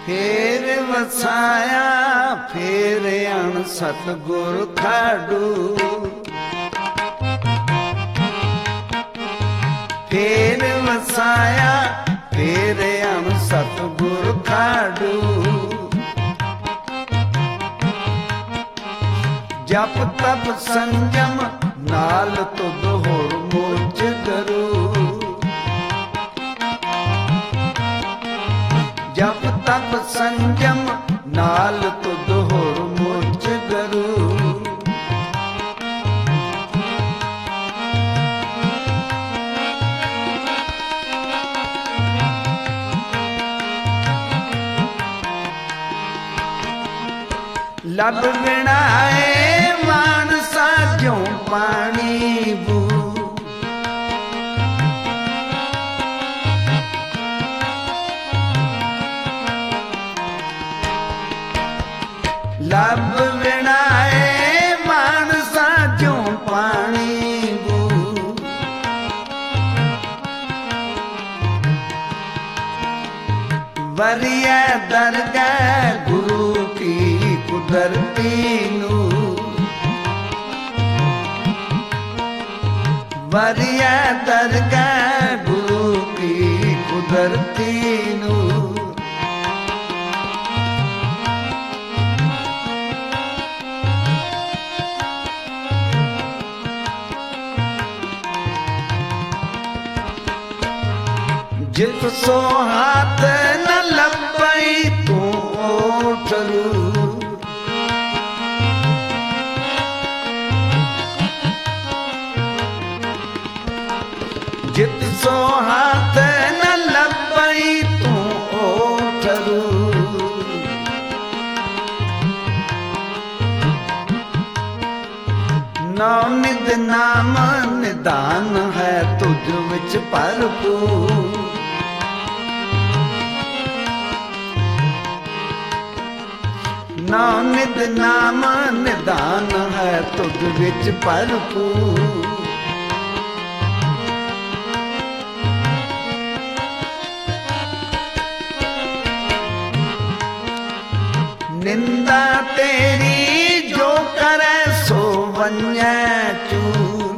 फेर वसाया फेर अण सतगुर खाडू। फेर वसाया फेर अण सतगुर खाडू। जप तप संयम नाल तुद होर मोच करू। जप तप संयम नाल तुद होर मोच करू। लब बिनाए मानसा ज्यों पानी बू। लब बिनाए मानसा ज्यों पानी बू। वरिया दरगह गुरु की कुदरती नू। वरिया दरगह गुरु की कुदरती नू। जित सो हाथ न लपई तू ओठलू। जित सो हाथ न लपई तू ओठलू। नाम निद नाम निदान है तुझ विच भरपूर। नाम निद नाम निदान है तुझ विच भरपूर। निंदा तेरी जो करे सो वन्य चूर।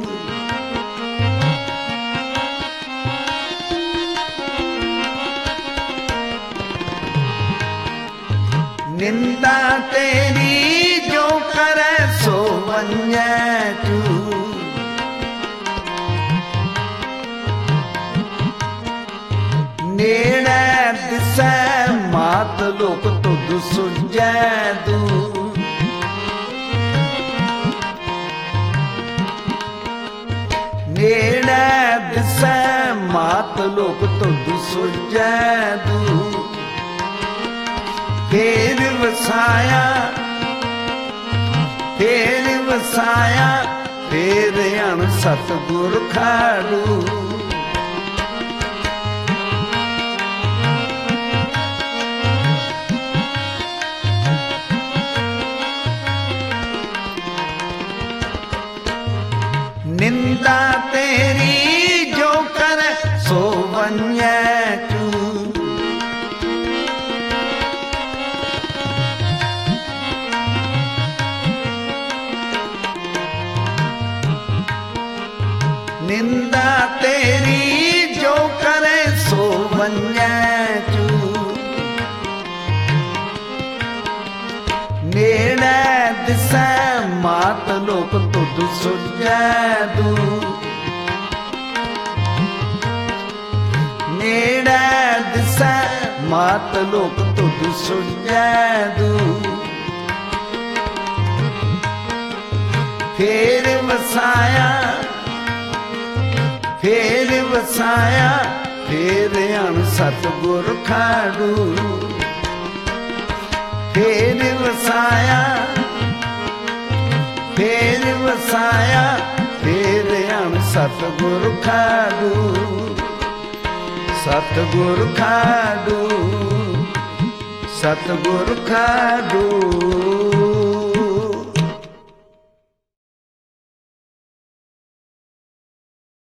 निंदा तेरी जो करे सो वन्य चूर। नेड़े दिसै मात लोक तुद सुझै दूर। नेड़े दिसै मात लोक तुद सुझै दूर। फेर वसाया फेर वसाया फेर अण सतगुर खाडू। निंदा तेरी जो करे सो वन्य चूर। निंदा तेरी जो करे सो वन्य चूर। नेड़े दिसै मात लोक तुद सुझै दूर। नेड़े दिसै मात लोक तुद सुझै दूर। फेर वसाया फेर वसाया फेर अण सतगुर खाडू। फेर वसाया फेर वसाया फेर अण सतगुर खाडू। सतगुर खाडू सतगुर खाडू।